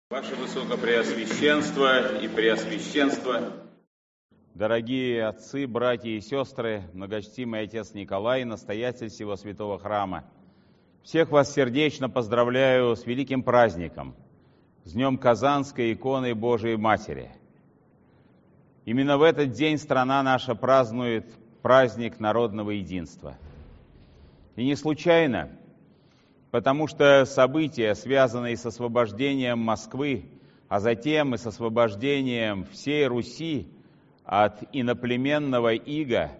Ваше Высокопреосвященство и Преосвященство, дорогие отцы, братья и сестры, многочтимый отец Николай, настоятель всего святого храма, всех вас сердечно поздравляю с великим праздником, с Днем Казанской иконы Божией Матери. Именно в этот день страна наша празднует праздник народного единства. И не случайно, потому что события, связанные с освобождением Москвы, а затем и с освобождением всей Руси от иноплеменного ига,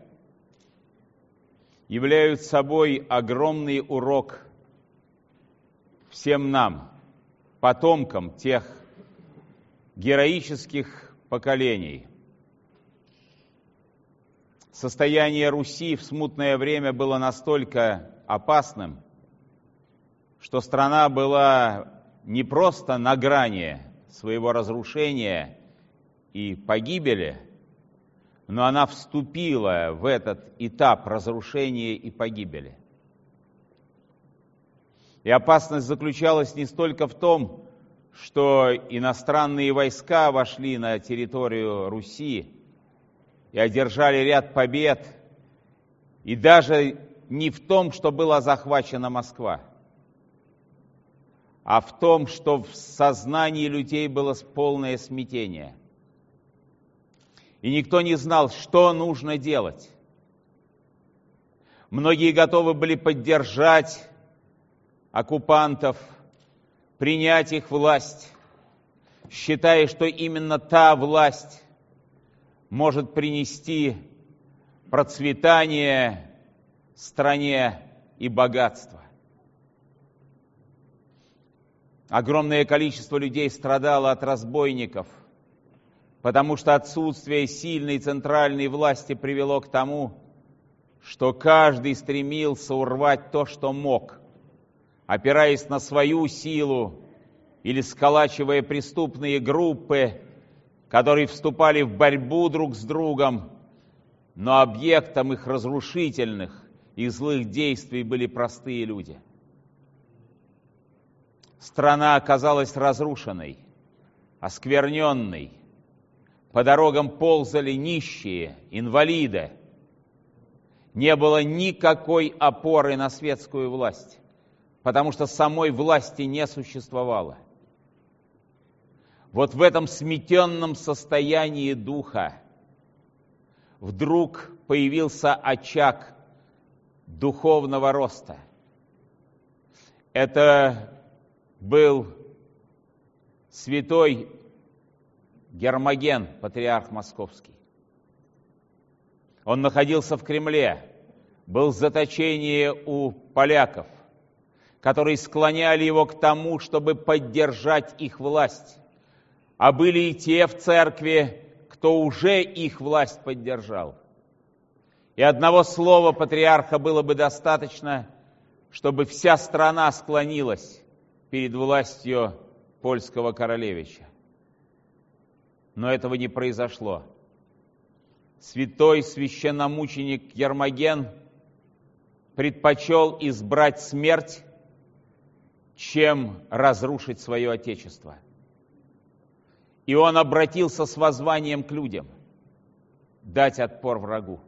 являются собой огромный урок всем нам, потомкам тех героических поколений. Состояние Руси в смутное время было настолько опасным, что страна была не просто на грани своего разрушения и погибели, но она вступила в этот этап разрушения и погибели. И опасность заключалась не столько в том, что иностранные войска вошли на территорию Руси и одержали ряд побед, и даже не в том, что была захвачена Москва, а в том, что в сознании людей было полное смятение. И никто не знал, что нужно делать. Многие готовы были поддержать оккупантов, принять их власть, считая, что именно та власть может принести процветание стране и богатство. Огромное количество людей страдало от разбойников, потому что отсутствие сильной центральной власти привело к тому, что каждый стремился урвать то, что мог, опираясь на свою силу или сколачивая преступные группы, которые вступали в борьбу друг с другом, но объектом их разрушительных и злых действий были простые люди. Страна оказалась разрушенной, оскверненной. По дорогам ползали нищие, инвалиды. Не было никакой опоры на светскую власть, потому что самой власти не существовало. Вот в этом сметенном состоянии духа вдруг появился очаг духовного роста. Это был святой Гермоген, патриарх московский. Он находился в Кремле, был в заточении у поляков, которые склоняли его к тому, чтобы поддержать их власть. А были и те в церкви, кто уже их власть поддержал. И одного слова патриарха было бы достаточно, чтобы вся страна склонилась перед властью польского королевича. Но этого не произошло. Святой священномученик Гермоген предпочел избрать смерть, чем разрушить свое отечество. И он обратился с воззванием к людям дать отпор врагу.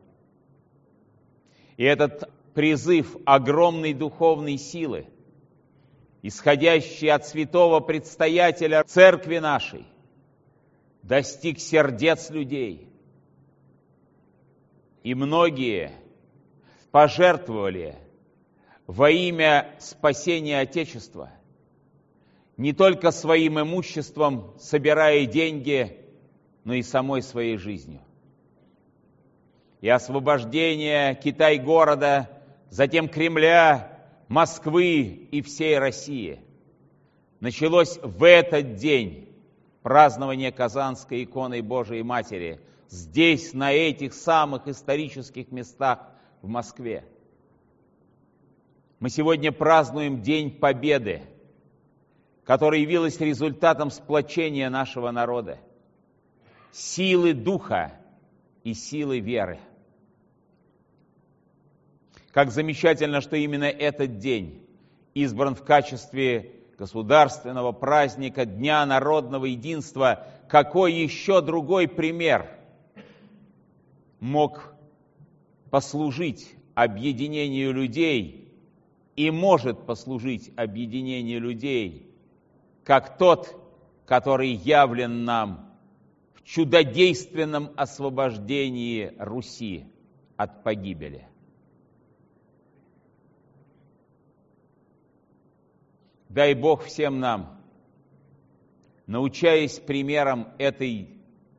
И этот призыв огромной духовной силы, исходящий от святого предстоятеля церкви нашей, достиг сердец людей. И многие пожертвовали во имя спасения Отечества не только своим имуществом, собирая деньги, но и самой своей жизнью. И освобождение Китай-города, затем Кремля, Москвы и всей России началось в этот день празднования Казанской иконы Божией Матери, здесь, на этих самых исторических местах в Москве. Мы сегодня празднуем День Победы, который явилась результатом сплочения нашего народа, силы духа и силы веры. Как замечательно, что именно этот день избран в качестве государственного праздника Дня народного единства, какой еще другой пример мог послужить объединению людей и может послужить объединению людей, как тот, который явлен нам в чудодейственном освобождении Руси от погибели. Дай Бог всем нам, научаясь примерам этой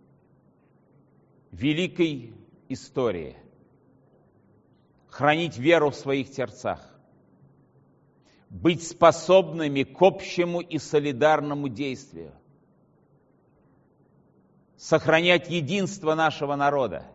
великой истории, хранить веру в своих сердцах, быть способными к общему и солидарному действию, сохранять единство нашего народа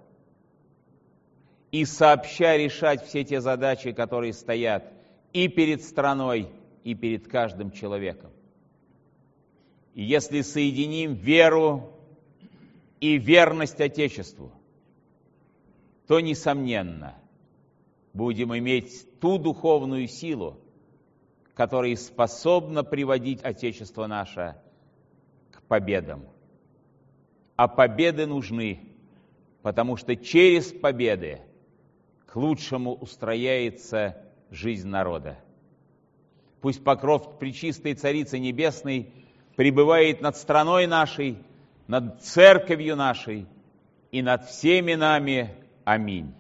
и сообща решать все те задачи, которые стоят и перед страной, и перед каждым человеком. И если соединим веру и верность Отечеству, то, несомненно, будем иметь ту духовную силу, которая способна приводить Отечество наше к победам. А победы нужны, потому что через победы к лучшему устрояется жизнь народа. Пусть покров Пречистой Царицы Небесной пребывает над страной нашей, над церковью нашей и над всеми нами. Аминь.